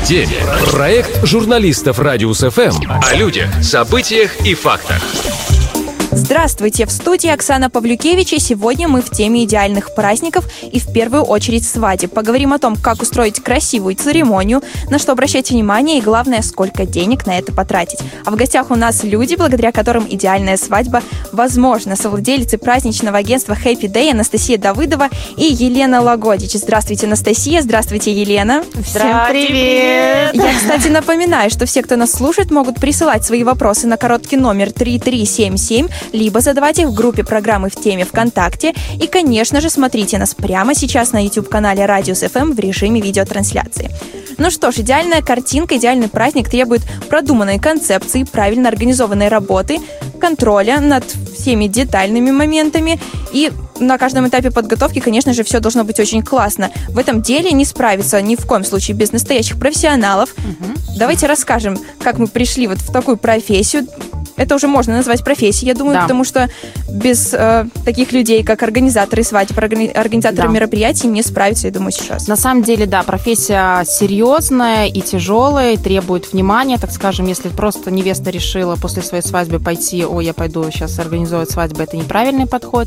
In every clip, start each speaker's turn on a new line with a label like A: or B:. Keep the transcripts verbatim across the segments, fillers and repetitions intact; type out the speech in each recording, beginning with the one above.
A: В теме. Проект журналистов Радиус эф эм о людях, событиях и фактах.
B: Здравствуйте, в студии Оксана Павлюкевич, и сегодня мы в теме идеальных праздников и в первую очередь свадеб. Поговорим о том, как устроить красивую церемонию, на что обращать внимание и, главное, сколько денег на это потратить. А в гостях у нас люди, благодаря которым идеальная свадьба возможна. Совладелицы праздничного агентства Happy Day Анастасия Давыдова и Елена Лагодич. Здравствуйте, Анастасия, здравствуйте, Елена.
C: Всем привет!
B: Я, кстати, напоминаю, что все, кто нас слушает, могут присылать свои вопросы на короткий номер три три семь семь, либо задавать их в группе программы «В теме ВКонтакте». И, конечно же, смотрите нас прямо сейчас на YouTube-канале Радиус эф эм в режиме видеотрансляции. Ну что ж, идеальная картинка, идеальный праздник требует продуманной концепции, правильно организованной работы, контроля над всеми детальными моментами. И на каждом этапе подготовки, конечно же, все должно быть очень классно. В этом деле не справиться ни в коем случае без настоящих профессионалов. Угу. Давайте расскажем, как мы пришли вот в такую профессию. Это уже можно назвать профессией, я думаю, да. Потому что без э, таких людей, как организаторы свадеб, организаторы да. мероприятий, не справиться, я думаю, сейчас.
C: На самом деле, да, профессия серьезная и тяжелая, и требует внимания, так скажем, если просто невеста решила после своей свадьбы пойти, ой, я пойду сейчас организовывать свадьбу, это неправильный подход,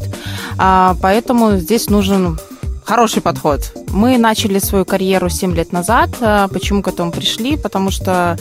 C: а, поэтому здесь нужен хороший подход. Мы начали свою карьеру семь лет назад. Почему к этому пришли? Потому что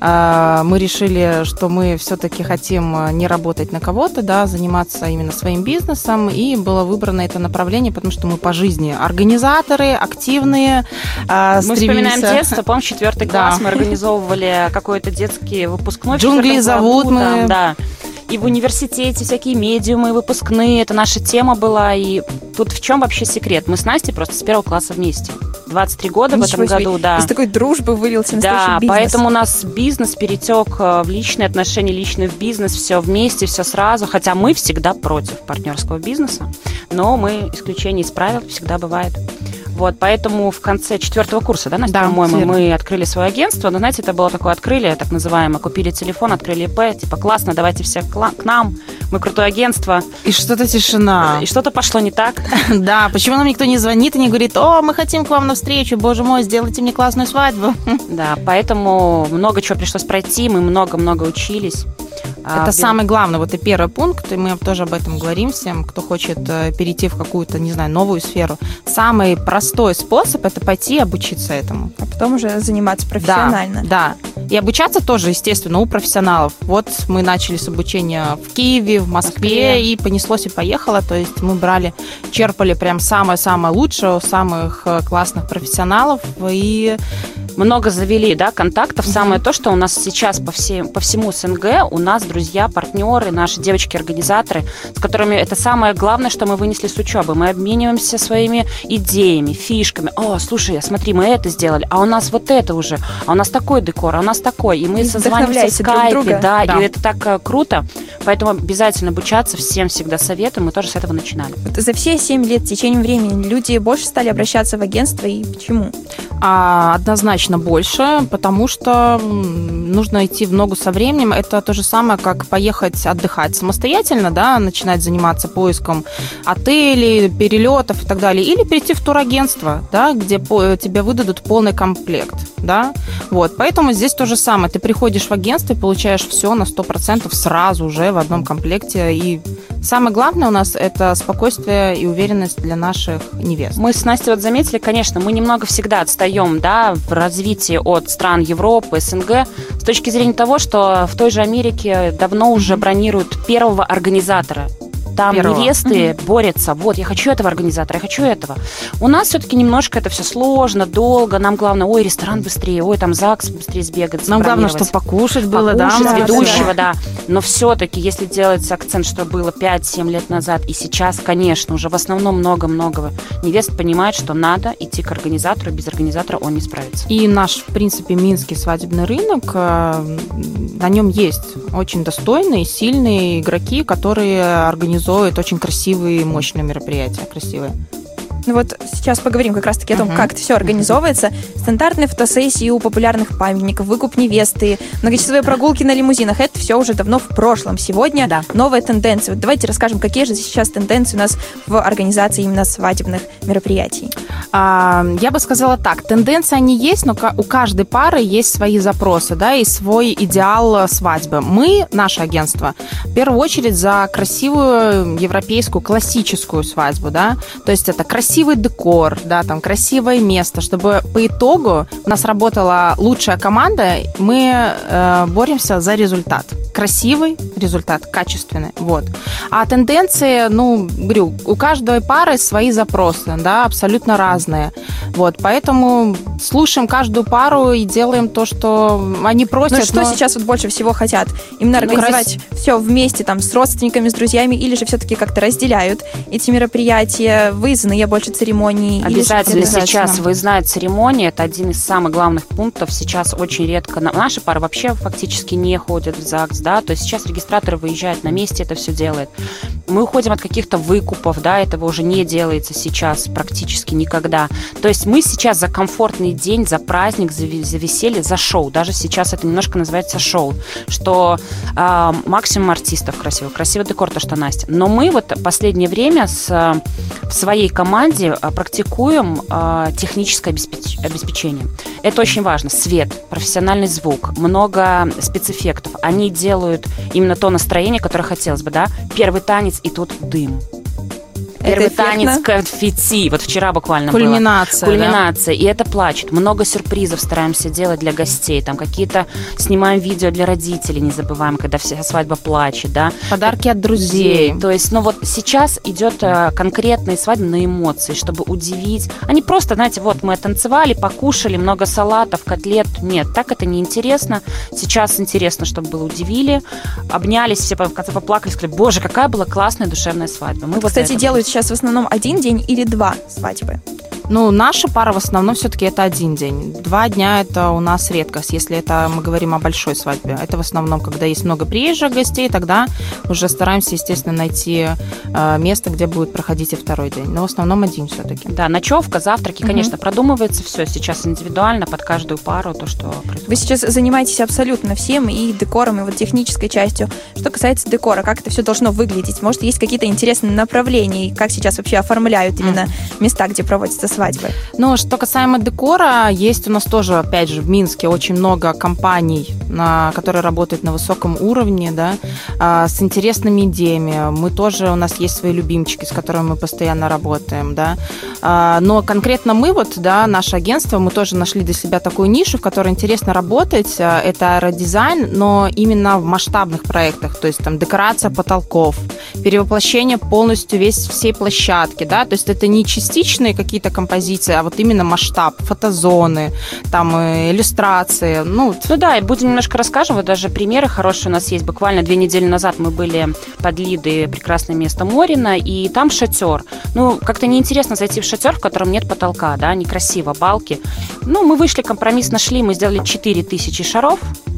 C: э, мы решили, что мы все-таки хотим не работать на кого-то, да, заниматься именно своим бизнесом, и было выбрано это направление, потому что мы по жизни организаторы, активные. Э,
D: мы вспоминаем детство, помню, четвертый класс, да. мы организовывали какой-то детский выпускной.
C: Джунгли зовут мы.
D: Там, да. И в университете всякие медиумы, выпускные, это наша тема была. И тут в чем вообще секрет? Мы с Настей просто с первого класса вместе. двадцать три года Ничего в этом
B: себе.
D: году, да.
B: Из такой дружбы вылился настоящий
D: да,
B: бизнес.
D: Да, поэтому у нас бизнес перетек в личные отношения, личный в бизнес, все вместе, все сразу. Хотя мы всегда против партнерского бизнеса, но мы исключение из правил всегда бывает. Вот, поэтому в конце четвертого курса, да, Настя,
C: да,
D: по-моему,
C: верно.
D: мы открыли свое агентство. Но, знаете, это было такое открытие, так называемое. Купили телефон, открыли ИП, типа, классно, давайте все к нам, мы крутое агентство.
C: И что-то тишина.
D: И что-то пошло не так.
C: Да, почему нам никто не звонит и не говорит, о, мы хотим к вам навстречу, боже мой, сделайте мне классную свадьбу.
D: Да, поэтому много чего пришлось пройти, мы много-много учились.
C: Это а, самый главный, вот и первый пункт, и мы тоже об этом говорим всем, кто хочет перейти в какую-то, не знаю, новую сферу. Самый простой способ – это пойти обучиться этому.
B: А потом уже заниматься профессионально.
C: Да, да. И обучаться тоже, естественно, у профессионалов. Вот мы начали с обучения в Киеве, в Москве, Москве. И понеслось и поехало. То есть мы брали, черпали прям самое-самое лучшее у самых классных профессионалов. И
D: много завели, да, контактов. Mm-hmm. Самое то, что у нас сейчас по, всем, по всему СНГ у нас друзья, партнеры, наши девочки-организаторы, с которыми это самое главное, что мы вынесли с учебы. Мы обмениваемся своими идеями, фишками. О, слушай, смотри, мы это сделали, а у нас вот это уже, а у нас такой декор, а у нас такой. И мы и созваниваемся в скайпе, да, да, и это так uh, круто. Поэтому обязательно обучаться, всем всегда советую. Мы тоже с этого начинали.
B: Вот за все семь лет, в течение времени, люди больше стали обращаться в агентство, и почему?
C: А, однозначно больше, потому что нужно идти в ногу со временем. Это то же самое, как поехать отдыхать самостоятельно, да, начинать заниматься поиском отелей, перелетов и так далее, или перейти в турагентство, да, где по, тебе выдадут полный комплект, да, вот, поэтому здесь то же самое. Ты приходишь в агентство и получаешь все на сто процентов сразу уже в одном комплекте, и самое главное у нас это спокойствие и уверенность для наших невест.
D: Мы с Настей вот заметили, конечно, мы немного всегда отстаем, да, в развитии от стран Европы, СНГ, с точки зрения того, что в той же Америке давно уже бронируют первого организатора. Там Первого. невесты угу. борются. Вот, я хочу этого организатора, я хочу этого. У нас все-таки немножко это все сложно, долго. Нам главное, ой, ресторан быстрее, ой, там ЗАГС быстрее сбегать.
C: Нам главное, чтобы покушать было,
D: покушать,
C: да?
D: ведущего, да. Но все-таки, если делать акцент, что было пять-семь лет назад, и сейчас, конечно, уже в основном много-много невест понимают, что надо идти к организатору, без организатора он не справится.
C: И наш, в принципе, минский свадебный рынок, на нем есть очень достойные, сильные игроки, которые организуют очень красивые, мощные мероприятия, красивые.
B: Ну вот сейчас поговорим как раз-таки о том, uh-huh. как это все организовывается. Стандартные фотосессии у популярных памятников, выкуп невесты, многочасовые прогулки на лимузинах. Это все уже давно в прошлом. Сегодня да. новая тенденция. Вот давайте расскажем, какие же сейчас тенденции у нас в организации именно свадебных мероприятий.
C: А, я бы сказала так. Тенденции они есть, но у каждой пары есть свои запросы, да, и свой идеал свадьбы. Мы, наше агентство, в первую очередь за красивую европейскую классическую свадьбу, да. То есть это красивая красивый декор, да, там красивое место, чтобы по итогу у нас работала лучшая команда, мы э, боремся за результат. Красивый результат, качественный, вот. А тенденции, ну, говорю, у каждой пары свои запросы, да, абсолютно разные, вот, поэтому слушаем каждую пару и делаем то, что они просят.
B: Ну, что но... сейчас вот больше всего хотят? Именно организовать ну, крас... все вместе, там, с родственниками, с друзьями, или же все-таки как-то разделяют эти мероприятия, выездные больше церемонии?
D: Обязательно, обязательно сейчас выездная церемония, это один из самых главных пунктов. Сейчас очень редко, наши пары вообще фактически не ходят в ЗАГС, да, то есть сейчас регистраторы выезжают на месте, это все делают. Мы уходим от каких-то выкупов, да, этого уже не делается сейчас практически никогда. То есть мы сейчас за комфортный день, за праздник, за, за веселье, за шоу, даже сейчас это немножко называется шоу, что э, максимум артистов красивых, красивый декор, то, что Настя. Но мы вот последнее время с, в своей команде практикуем э, техническое обеспеч... обеспечение. Это очень важно. Свет, профессиональный звук, много спецэффектов. Они делают именно то настроение, которое хотелось бы, да. Первый танец, и тут дым. Первый танец конфетти. Вот вчера буквально
C: Кульминация,
D: было. Кульминация. Да? И это плачет. Много сюрпризов стараемся делать для гостей. Там какие-то снимаем видео для родителей, не забываем, когда вся свадьба плачет, да.
C: Подарки от друзей.
D: То есть, ну вот сейчас идет конкретная свадьба на эмоции, чтобы удивить. Они просто, знаете, вот мы танцевали, покушали, много салатов, котлет. Нет, так это не интересно. Сейчас интересно, чтобы было удивили. Обнялись, все в конце поплакали, сказали, боже, какая была классная душевная свадьба. Мы
B: вот,
D: вот
B: кстати, делают сейчас в основном один день или два свадьбы?
C: Ну, наша пара в основном все-таки это один день. Два дня это у нас редкость, если это мы говорим о большой свадьбе. Это в основном, когда есть много приезжих гостей, тогда уже стараемся, естественно, найти э, место, где будет проходить и второй день. Но в основном один все-таки.
D: Да, ночевка, завтраки, угу. конечно, продумывается все сейчас индивидуально под каждую пару, то, что происходит.
B: Вы сейчас занимаетесь абсолютно всем, и декором, и вот технической частью. Что касается декора, как это все должно выглядеть? Может, есть какие-то интересные направления, и как сейчас вообще оформляют именно mm. места, где проводятся свадьбы?
C: Ну, что касаемо декора, есть у нас тоже, опять же, в Минске очень много компаний, на, которые работают на высоком уровне, да, а, с интересными идеями. Мы тоже, у нас есть свои любимчики, с которыми мы постоянно работаем, да. А, но конкретно мы, вот, да, наше агентство, мы тоже нашли для себя такую нишу, в которой интересно работать. Это аэродизайн, но именно в масштабных проектах, то есть там декорация потолков, перевоплощение полностью весь всей площадки, да, то есть это не частичные какие-то композиции, а вот именно масштаб, фотозоны, там иллюстрации. Ну,
D: ну да, и будем немножко расскажем, вот даже примеры хорошие у нас есть. Буквально две недели назад мы были под Лидой, прекрасное место Морина, и там шатер. Ну, как-то неинтересно зайти в шатер, в котором нет потолка, да, некрасиво, балки. Ну, мы вышли, компромисс нашли, мы сделали четыре тысячи шаров.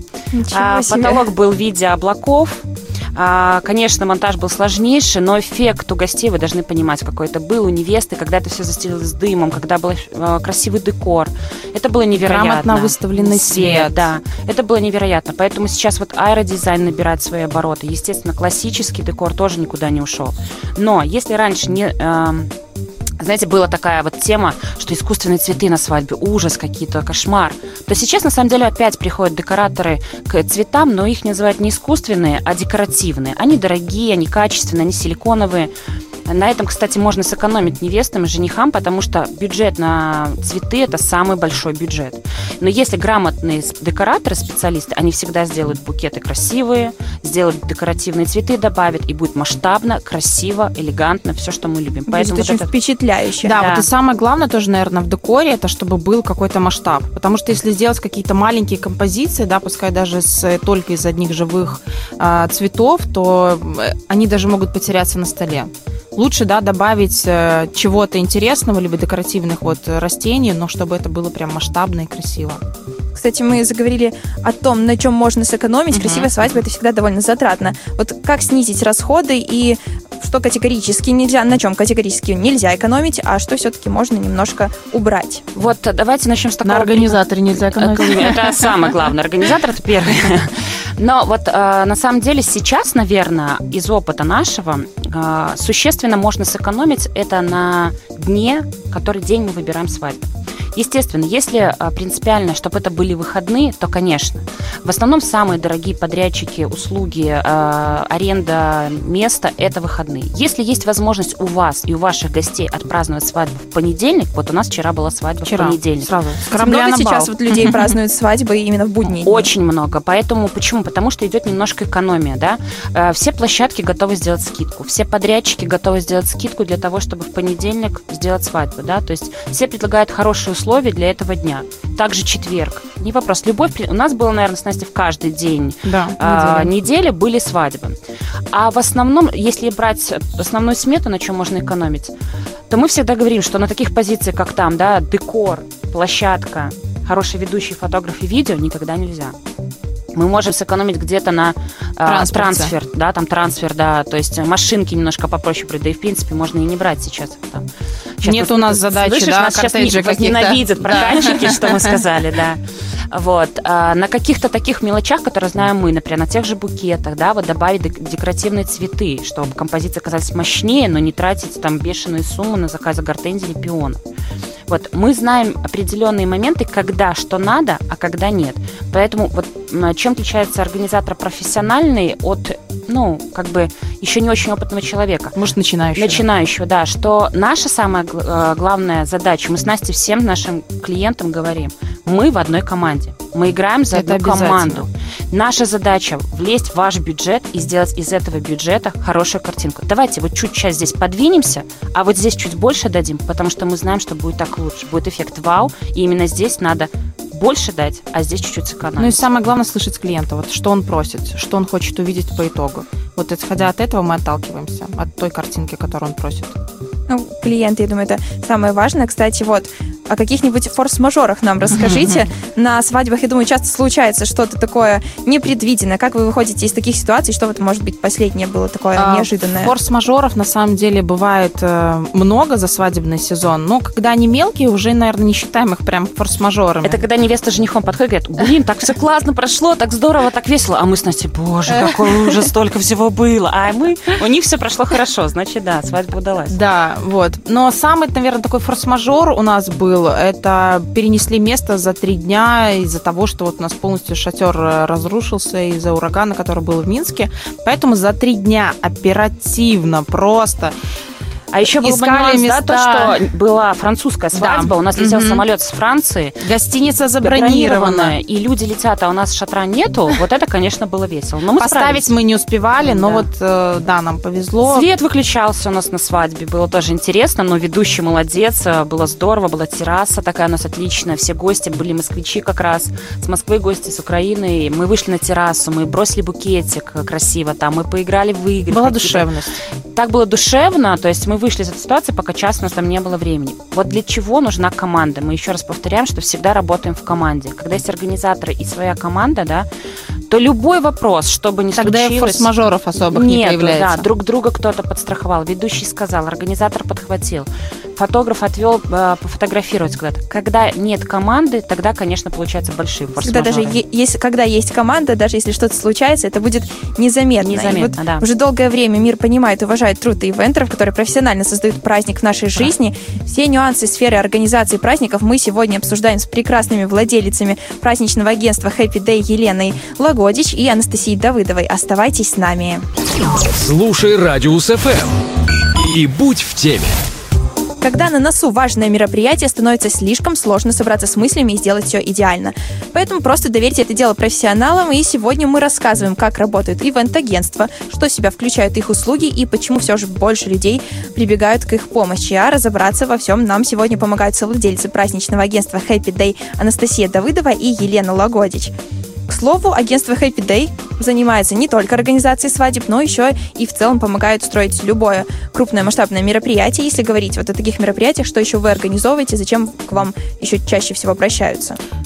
D: А, потолок был в виде облаков. А, конечно, монтаж был сложнейший, но эффект у гостей, вы должны понимать, какой это был у невесты, когда это все застелилось дымом, когда был э, красивый декор. Это было невероятно.
C: Грамотно выставленный свет. свет.
D: Да, это было невероятно. Поэтому сейчас вот аэродизайн набирает свои обороты. Естественно, классический декор тоже никуда не ушел. Но если раньше не... Э, знаете, была такая вот тема, что искусственные цветы на свадьбе, ужас какие-то, кошмар. То сейчас, на самом деле, опять приходят декораторы к цветам, но их называют не искусственные, а декоративные. Они дорогие, они качественные, они силиконовые. На этом, кстати, можно сэкономить невестам и женихам, потому что бюджет на цветы – это самый большой бюджет. Но если грамотные декораторы, специалисты, они всегда сделают букеты красивые, сделают декоративные цветы, добавят, и будет масштабно, красиво, элегантно, все, что мы любим.
B: Будет Поэтому очень вот это... впечатляюще.
C: Да, да, вот и самое главное тоже, наверное, в декоре – это чтобы был какой-то масштаб. Потому что если сделать какие-то маленькие композиции, да, пускай даже с, только из одних живых а, цветов, то они даже могут потеряться на столе. Лучше, да, добавить э, чего-то интересного, либо декоративных вот растений, но чтобы это было прям масштабно и красиво.
B: Кстати, мы заговорили о том, на чем можно сэкономить. Uh-huh. Красивая свадьба – это всегда довольно затратно. Вот как снизить расходы и что категорически нельзя, на чем категорически нельзя экономить, а что все-таки можно немножко убрать.
D: Вот давайте начнем с такого.
C: На организаторе нельзя экономить.
D: Это самое главное. Организатор — это первый. Но вот э, на самом деле сейчас, наверное, из опыта нашего э, существенно можно сэкономить это на дне, который день мы выбираем свадьбу. Естественно, если принципиально, чтобы это были выходные, то, конечно. В основном самые дорогие подрядчики, услуги, э, аренда места – это выходные. Если есть возможность у вас и у ваших гостей отпраздновать свадьбу в понедельник, вот у нас вчера была свадьба вчера, в понедельник.
C: Сразу.
B: Много сейчас вот людей празднуют свадьбы именно в будние дни?
D: Очень много. Поэтому почему? Потому что идет немножко экономия, да. Э, все площадки готовы сделать скидку, все подрядчики готовы сделать скидку для того, чтобы в понедельник сделать свадьбу, да. То есть все предлагают хорошие условия для этого дня. Также четверг. Не вопрос. Любовь. У нас было, наверное, с Настей в каждый день
C: да,
D: а, недели были свадьбы. А в основном, если брать основную смету, на чем можно экономить, то мы всегда говорим, что на таких позициях, как там, да, декор, площадка, хороший ведущий, фотограф и видео, никогда нельзя. Мы можем сэкономить где-то на э, трансфер, да, там трансфер, да, то есть машинки немножко попроще брать, да и в принципе можно и не брать сейчас. Там. Сейчас
C: Нет у нас задачи,
D: слышишь,
C: да,
D: нас сейчас ненавидят прокатчики, что мы сказали, да. Вот. А на каких-то таких мелочах, которые знаем мы, например, на тех же букетах, да, вот добавить декоративные цветы, чтобы композиции казались мощнее, но не тратить там бешеные суммы на заказ гортензий или пионов. Вот мы знаем определенные моменты, когда что надо, а когда нет. Поэтому вот чем отличается организатор профессиональный от, ну, как бы еще не очень опытного человека?
C: Может, начинающего.
D: Начинающего, да. Что наша самая главная задача, мы с Настей всем нашим клиентам говорим, мы в одной команде. Мы играем за
C: Это
D: одну команду. Наша задача влезть в ваш бюджет и сделать из этого бюджета хорошую картинку. Давайте вот чуть сейчас здесь подвинемся, а вот здесь чуть больше дадим, потому что мы знаем, что будет так лучше. Будет эффект вау, и именно здесь надо больше дать, а здесь чуть-чуть сэкономить.
C: Ну и самое главное слышать клиента, вот что он просит, что он хочет увидеть по итогу. Вот исходя от этого мы отталкиваемся, от той картинки, которую он просит.
B: Ну, клиенты, я думаю, это самое важное. Кстати, вот о каких-нибудь форс-мажорах нам расскажите. На свадьбах, я думаю, часто случается что-то такое непредвиденное. Как вы выходите из таких ситуаций? Что вот, может быть, последнее было такое а, неожиданное?
C: Форс-мажоров, на самом деле, бывает э, много за свадебный сезон. Но когда они мелкие, уже, наверное, не считаем их прям форс-мажорами.
D: Это когда невеста с женихом подходит и говорит, блин, так все классно прошло, так здорово, так весело. А мы с Настей, боже, какой ужас, столько всего было. А мы, у них все прошло хорошо, значит, да, свадьба удалась.
C: Да, вот. Но самый, наверное, такой форс-мажор у нас был, это перенесли место за три дня из-за того, что вот у нас полностью шатер разрушился из-за урагана, который был в Минске. Поэтому за три дня оперативно просто...
D: А еще был нюанс, да, то, что была французская свадьба, да. У нас летел mm-hmm. самолет с Франции.
C: Гостиница забронирована.
D: И люди летят, а у нас шатра нету. Вот это, конечно, было весело. Но мы
C: Поставить
D: справились.
C: Мы не успевали, но
D: да.
C: вот, да, нам повезло.
D: Свет выключался у нас на свадьбе, было тоже интересно, но ведущий молодец, было здорово, была терраса такая у нас отличная, все гости были москвичи как раз, с Москвы гости, с Украины. Мы вышли на террасу, мы бросили букетик красиво там, мы поиграли в игры.
C: Была душевность.
D: Так было душевно, то есть мы вышли из этой ситуации, пока час у нас там не было времени. Вот для чего нужна команда? Мы еще раз повторяем, что всегда работаем в команде. Когда есть организаторы и своя команда, да, то любой вопрос, что бы ни
C: Тогда
D: случилось...
C: Тогда и форс-мажоров особых
D: нет,
C: не появляется.
D: Да, друг друга кто-то подстраховал, ведущий сказал, организатор подхватил, фотограф отвел э, пофотографировать куда-то. Когда нет команды, тогда, конечно, получаются большие форс-мажоры.
B: Когда, даже е- есть, когда есть команда, даже если что-то случается, это будет незаметно.
D: Незаметно,
B: вот
D: да.
B: Уже долгое время мир понимает и уважает труд ивентеров, которые профессионально создают праздник в нашей да. жизни. Все нюансы сферы организации праздников мы сегодня обсуждаем с прекрасными владелицами праздничного агентства Happy Day Еленой Лагодич и Анастасией Давыдовой. Оставайтесь с нами.
A: Слушай Радиус эф эм и будь в теме.
B: Когда на носу важное мероприятие, становится слишком сложно собраться с мыслями и сделать все идеально. Поэтому просто доверьте это дело профессионалам, и сегодня мы рассказываем, как работают ивент-агентства, что в себя включают их услуги и почему все же больше людей прибегают к их помощи. А разобраться во всем нам сегодня помогают совладельцы праздничного агентства Happy Day Анастасия Давыдова и Елена Лагодич. К слову, агентство Happy Day занимается не только организацией свадеб, но еще и в целом помогает строить любое крупное масштабное мероприятие. Если говорить вот о таких мероприятиях, что еще вы организовываете, зачем к вам еще чаще всего обращаются?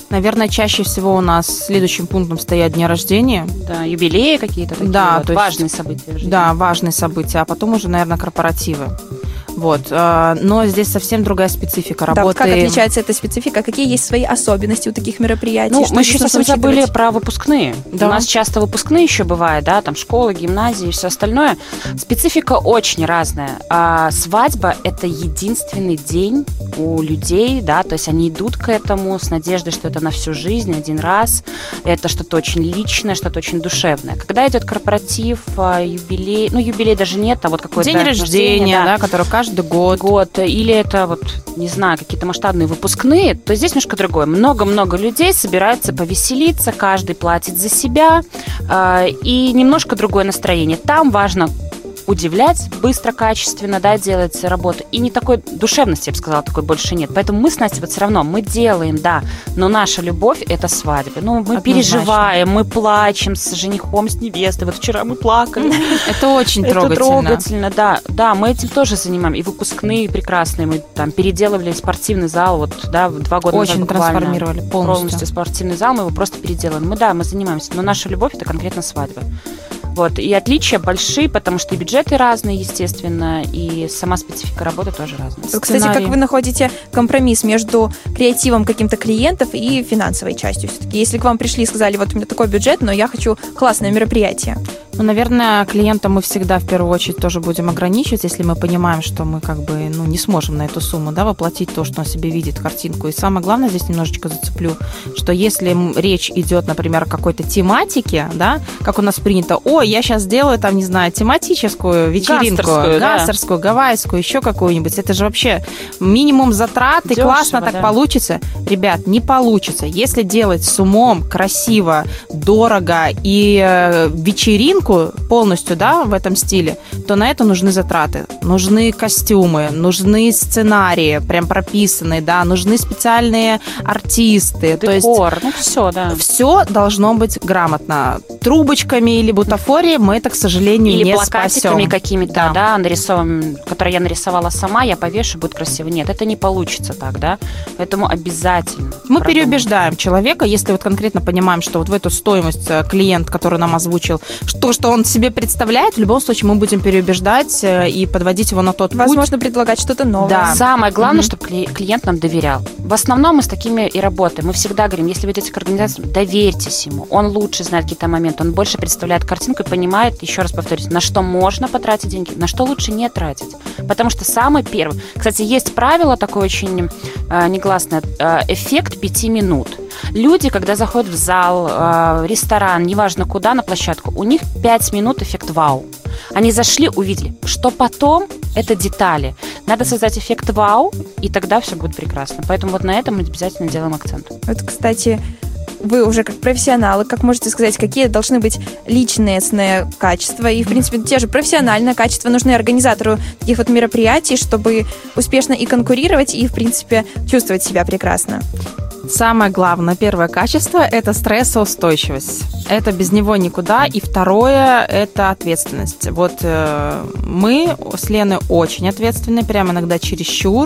C: Наверное, чаще всего у нас следующим пунктом стоят дни рождения.
D: Да, юбилеи какие-то такие,
C: да,
D: вот,
C: то
D: важные
C: есть,
D: события в жизни.
C: Да, важные события, а потом уже, наверное, корпоративы. Вот. Но здесь совсем другая специфика работы.
B: Да, вот как отличается эта специфика? Какие есть свои особенности у таких мероприятий?
D: Ну,
B: что
D: мы еще совсем забыли про выпускные.
C: Да.
D: У нас часто выпускные еще бывают, да, там школы, гимназии и все остальное. Специфика очень разная. А свадьба – это единственный день у людей, да, то есть они идут к этому с надеждой, что это на всю жизнь, один раз. Это что-то очень личное, что-то очень душевное. Когда идет корпоратив, юбилей, ну, юбилей даже нет, а вот какой-то...
C: День рождения, да, да, который каждый год.
D: Год, или это, вот, не знаю, какие-то масштабные выпускные, то здесь немножко другое. Много-много людей собираются повеселиться, каждый платит за себя, э, и немножко другое настроение. Там важно удивлять быстро, качественно, да, делать работу. И не такой душевности, я бы сказала, такой больше нет. Поэтому мы с Настей вот все равно, мы делаем, да, но наша любовь – это свадьба. Ну, мы
C: Однозначно.
D: переживаем, мы плачем с женихом, с невестой. Вот вчера мы плакали.
C: Это очень трогательно.
D: Это трогательно, да. Да, мы этим тоже занимаем. И выпускные прекрасные. Мы там переделывали спортивный зал, вот, да, два года назад
C: очень
D: буквально.
C: трансформировали полностью.
D: Полностью спортивный зал, мы его просто переделываем. Мы, да, мы занимаемся, но наша любовь – это конкретно свадьба. Вот. И отличия большие, потому что и бюджеты разные, естественно, и сама специфика работы тоже разная.
B: Кстати,
C: Сценарий.
B: как вы находите компромисс между креативом каким-то клиентов и финансовой частью? Все-таки, если к вам пришли и сказали, вот у меня такой бюджет, но я хочу классное мероприятие.
C: Ну, наверное, клиента мы всегда в первую очередь тоже будем ограничивать, если мы понимаем, что мы как бы ну, не сможем на эту сумму, да, воплотить то, что он себе видит, картинку. И самое главное, здесь немножечко зацеплю, что если речь идет, например, о какой-то тематике, да, как у нас принято, ой, я сейчас сделаю там, не знаю, тематическую вечеринку,
D: гастерскую,
C: гастерскую, да. гавайскую, еще какую-нибудь, это же вообще минимум затрат, и
D: Дешево,
C: классно так
D: да.
C: получится. Ребят, не получится. Если делать с умом, красиво, дорого и э, вечеринку полностью, да, в этом стиле, то на это нужны затраты. Нужны костюмы, нужны сценарии, прям прописанные, да, нужны специальные артисты.
D: Декор,
C: то есть
D: ну все, да.
C: все должно быть грамотно. Трубочками или бутафорией мы это, к сожалению,
D: Или
C: не
D: плакатиками
C: спасем.
D: какими-то,
C: Да.
D: да, нарисован, которые я нарисовала сама, я повешу, будет красиво. Нет, это не получится так, да. Поэтому обязательно.
C: Мы
D: продумать.
C: переубеждаем человека, если вот конкретно понимаем, что вот в эту стоимость клиент, который нам озвучил, что, что он себе представляет, в любом случае мы будем переубеждать и подводить его на тот путь.
B: Возможно, предлагать что-то новое.
C: Да.
D: Самое главное,
C: Мгм.
D: чтобы клиент нам доверял. В основном мы с такими и работаем. Мы всегда говорим, если вы идете к организации, доверьтесь ему. Он лучше знает какие-то моменты, он больше представляет картинку и понимает, еще раз повторюсь, на что можно потратить деньги, на что лучше не тратить. Потому что самый первый... Кстати, есть правило такое очень э, негласное, э, эффект пяти минут. Люди, когда заходят в зал, э, ресторан, неважно куда, на площадку, у них пять минут эффект вау. Они зашли, увидели. Что потом, это детали. Надо создать эффект вау, и тогда все будет прекрасно. Поэтому вот на этом мы обязательно делаем акцент.
B: Вот, кстати, вы уже как профессионалы, как можете сказать, какие должны быть личные качества и, в принципе, те же профессиональные качества нужны организатору таких вот мероприятий, чтобы успешно и конкурировать, и, в принципе, чувствовать себя прекрасно?
C: Самое главное, первое качество – это стрессоустойчивость. Это без него никуда. И второе – это ответственность. Вот э, мы с Леной очень ответственны, прям иногда чересчур,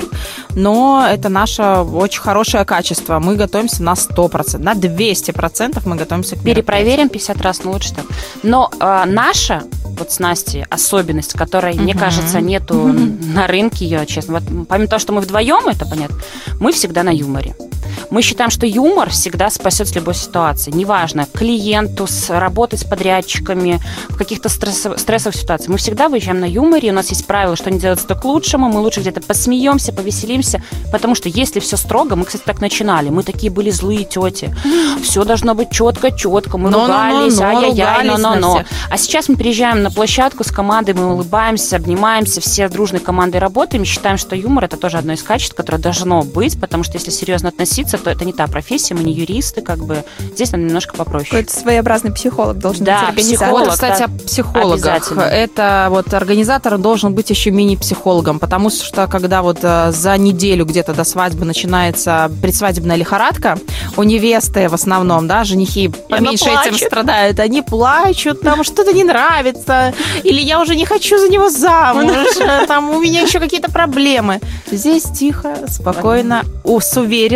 C: но это наше очень хорошее качество. Мы готовимся на сто процентов, на двести процентов мы готовимся к мероприятию.
D: Перепроверим пятьдесят раз, но лучше так. Но э, наша, вот с Настей, особенность, которой, мне
C: Мгм.
D: кажется, нету на рынке ее, честно. Вот, помимо того, что мы вдвоем, это понятно, мы всегда на юморе. Мы считаем, что юмор всегда спасет с любой ситуации. Неважно, клиенту, с, работать с подрядчиками, в каких-то стрессов, стрессовых ситуациях. Мы всегда выезжаем на юморе, у нас есть правило, что не делается то к лучшему, мы лучше где-то посмеемся, повеселимся, потому что если все строго, мы, кстати, так начинали, мы такие были злые тети, все должно быть четко-четко, мы
C: Но,
D: ругались,
C: но, но, но,
D: ай-яй-яй,
C: ругались на
D: но-но-но.
C: всех.
D: А сейчас мы приезжаем на площадку с командой, мы улыбаемся, обнимаемся, все дружной командой работаем, и считаем, что юмор – это тоже одно из качеств, которое должно быть, потому что если серьезно относиться, то это не та профессия, мы не юристы, как бы. Здесь надо немножко попроще.
B: Какой-то своеобразный психолог должен
D: Да,
B: быть организатор.
D: психолог.
C: Вот, кстати,
D: да.
C: о психологах.
D: Обязательно.
C: Это вот организатор должен быть еще мини-психологом, потому что когда вот э, за неделю где-то до свадьбы начинается предсвадебная лихорадка, у невесты в основном, да, женихи поменьше этим
D: плачет.
C: страдают, они плачут, там что-то не нравится, или я уже не хочу за него замуж, там у меня еще какие-то проблемы. Здесь тихо, спокойно, с уверенностью в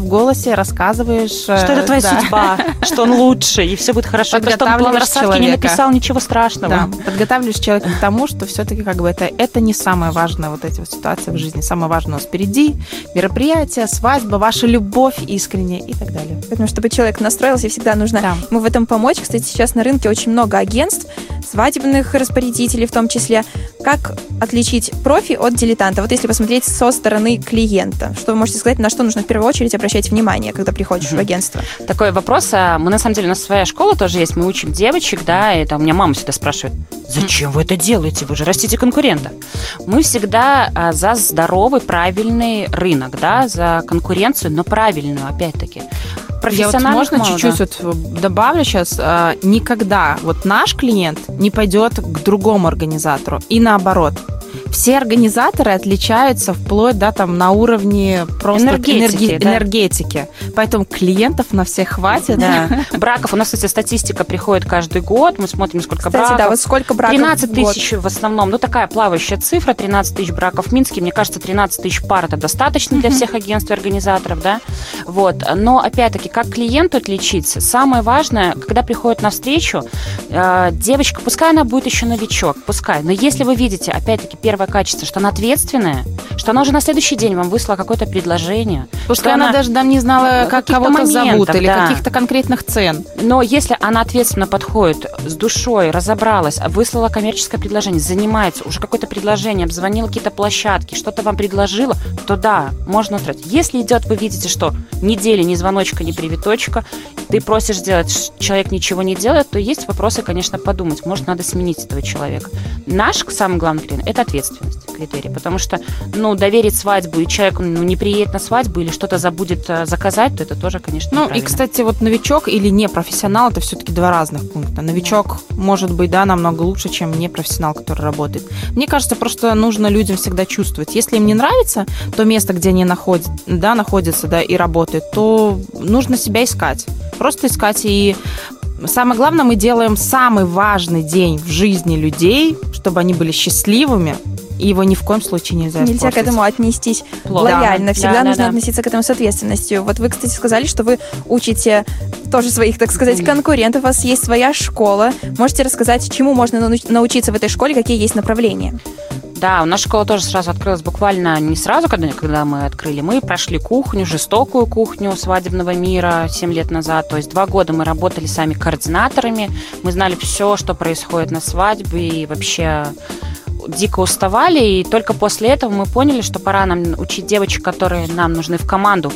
C: голосе рассказываешь...
D: Что это твоя да. судьба, что он лучше, и все будет хорошо. То, что он план рассадки не написал, ничего страшного.
C: Да, подготавливаешь человека к тому, что все-таки как бы это, это не самое важное, вот эти вот ситуации в жизни. Самое важное у нас впереди. Мероприятие, свадьба, ваша любовь искренняя и так далее.
B: Поэтому, чтобы человек настроился, всегда нужно
C: да.
B: ему в этом помочь. Кстати, сейчас на рынке очень много агентств, свадебных распорядителей в том числе. Как отличить профи от дилетанта? Вот если посмотреть со стороны клиента, что вы можете сказать, на что нужно в первую очередь обращать внимание, когда приходишь mm-hmm. в агентство?
D: Такой вопрос. Мы, на самом деле, у нас своя школа тоже есть, мы учим девочек, да, и там у меня мама всегда спрашивает, зачем вы это делаете? Вы же растите конкурента. Мы всегда за здоровый, правильный рынок, да, за конкуренцию, но правильную, опять-таки.
C: Я вот можно чуть-чуть вот добавлю сейчас. Никогда вот наш клиент не пойдет к другому организатору и наоборот. Все организаторы отличаются вплоть да, там, на уровне просто
D: энергетики,
C: энерги-
D: да.
C: энергетики. Поэтому клиентов на всех хватит.
D: Да. Браков. У нас, кстати, статистика приходит каждый год. Мы смотрим, сколько
B: кстати,
D: браков.
B: Да, вот сколько браков
D: тринадцать тысяч
B: в,
D: в основном. Ну, такая плавающая цифра. тринадцать тысяч браков в Минске. Мне кажется, тринадцать тысяч пар это достаточно для всех агентств и организаторов. Да? Вот. Но, опять-таки, как клиенту отличиться? Самое важное, когда приходит на встречу, э, девочка, пускай она будет еще новичок, пускай. Но если вы видите, опять-таки, первое качество, что она ответственная, что она уже на следующий день вам выслала какое-то предложение.
C: Пускай она, она даже там не знала, как кого-то моментов, зовут или
D: да.
C: каких-то конкретных цен.
D: Но если она ответственно подходит с душой, разобралась, выслала коммерческое предложение, занимается, уже какое-то предложение, обзвонила какие-то площадки, что-то вам предложила, то да, можно устроить. Если идет, вы видите, что недели ни звоночка, ни привиточка, ты просишь сделать, человек ничего не делает, то есть вопросы, конечно, подумать. Может, надо сменить этого человека. Наш самый главный критерий – это ответственность. Критерий, потому что, ну, доверить свадьбу, и человек ну, не приедет на свадьбу или что-то забудет заказать, то это тоже, конечно,
C: ну,
D: неправильно.
C: И, кстати, вот новичок или непрофессионал – это все-таки два разных пункта. Новичок может быть, да, намного лучше, чем непрофессионал, который работает. Мне кажется, просто нужно людям всегда чувствовать. Если им не нравится то место, где они находят, да, находятся, да, и работают, то нужно себя искать. Просто искать. И самое главное, мы делаем самый важный день в жизни людей, чтобы они были счастливыми, и его ни в коем случае нельзя
B: Нельзя
C: испортить.
B: к этому отнестись
C: Плохо.
B: лояльно.
C: Да,
B: Всегда
C: да,
B: нужно
C: да,
B: относиться к этому с ответственностью. Вот вы, кстати, сказали, что вы учите тоже своих, так сказать, конкурентов. У вас есть своя школа. Можете рассказать, чему можно научиться в этой школе, какие есть направления?
D: Да, у нас школа тоже сразу открылась буквально не сразу, когда, когда мы открыли. Мы прошли кухню, жестокую кухню свадебного мира семь лет назад. То есть два года мы работали сами координаторами. Мы знали все, что происходит на свадьбе, и вообще дико уставали. И только после этого мы поняли, что пора нам учить девочек, которые нам нужны в команду,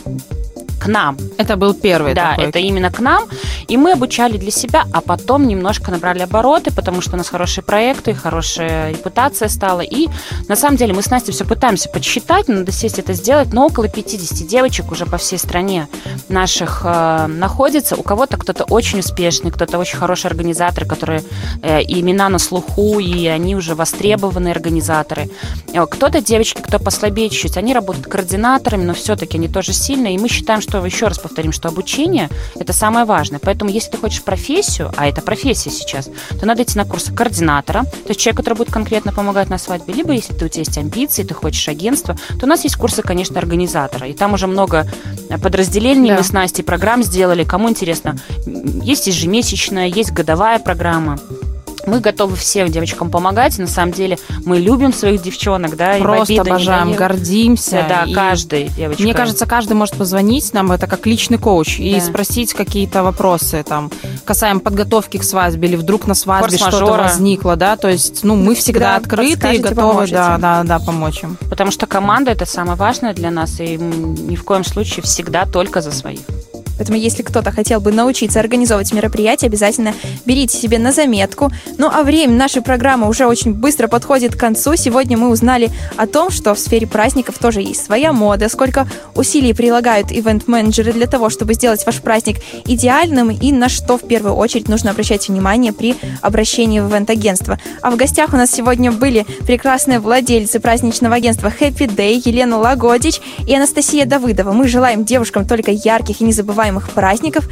D: к нам.
C: Это был первый
D: Да,
C: такой.
D: это именно к нам. И мы обучали для себя, а потом немножко набрали обороты, потому что у нас хорошие проекты, хорошая репутация стала. И на самом деле мы с Настей все пытаемся подсчитать, надо сесть это сделать, но около пятьдесят девочек уже по всей стране наших э, находится. У кого-то кто-то очень успешный, кто-то очень хороший организатор, которые э, и имена на слуху, и они уже востребованные организаторы. Кто-то девочки, кто послабее чуть-чуть, они работают координаторами, но все-таки они тоже сильные. И мы считаем, что, еще раз повторим, что обучение – это самое важное. Поэтому, если ты хочешь профессию, а это профессия сейчас, то надо идти на курсы координатора, то есть человек, который будет конкретно помогать на свадьбе. Либо, если ты, у тебя есть амбиции, ты хочешь агентство, то у нас есть курсы, конечно, организатора. И там уже много подразделений, да. Мы с Настей программ сделали. Кому интересно, есть ежемесячная, есть годовая программа. Мы готовы всем девочкам помогать. На самом деле мы любим своих девчонок, да,
C: просто
D: и в обиду,
C: обожаем,
D: не
C: гордимся.
D: Да,
C: и
D: каждый девочка.
C: Мне кажется, каждый может позвонить нам, это как личный коуч, да. И спросить какие-то вопросы там, касаемо подготовки к свадьбе, или вдруг на свадьбе что-то возникло, да, то есть, ну, мы всегда да, открыты и готовы, да, да, да, помочь им.
D: Потому что команда – это самое важное для нас, и ни в коем случае всегда только за своих.
B: Поэтому, если кто-то хотел бы научиться организовывать мероприятия, обязательно берите себе на заметку. Ну, а время нашей программы уже очень быстро подходит к концу. Сегодня мы узнали о том, что в сфере праздников тоже есть своя мода, сколько усилий прилагают ивент-менеджеры для того, чтобы сделать ваш праздник идеальным, и на что в первую очередь нужно обращать внимание при обращении в ивент-агентство. А в гостях у нас сегодня были прекрасные владельцы праздничного агентства Happy Day Елена Лагодич и Анастасия Давыдова. Мы желаем девушкам только ярких и незабываемых праздников и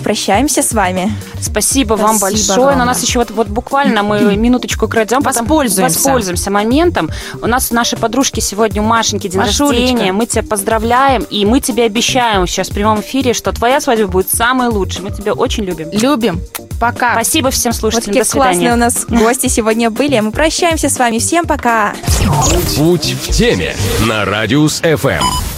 B: прощаемся с вами.
D: Спасибо, Спасибо вам большое. Но у нас еще вот, вот буквально мы минуточку крадем,
C: воспользуемся.
D: воспользуемся моментом. У нас у нашей подружки сегодня у Машеньки день
C: Машулечка.
D: рождения. Мы тебя поздравляем, и мы тебе обещаем сейчас в прямом эфире, что твоя свадьба будет самой лучшей. Мы тебя очень любим.
C: Любим. Пока.
D: Спасибо всем слушателям.
B: Вот
D: До свидания.
B: классные у нас гости сегодня были. Мы прощаемся с вами. Всем пока.
A: Будь в теме на Радиус эф эм.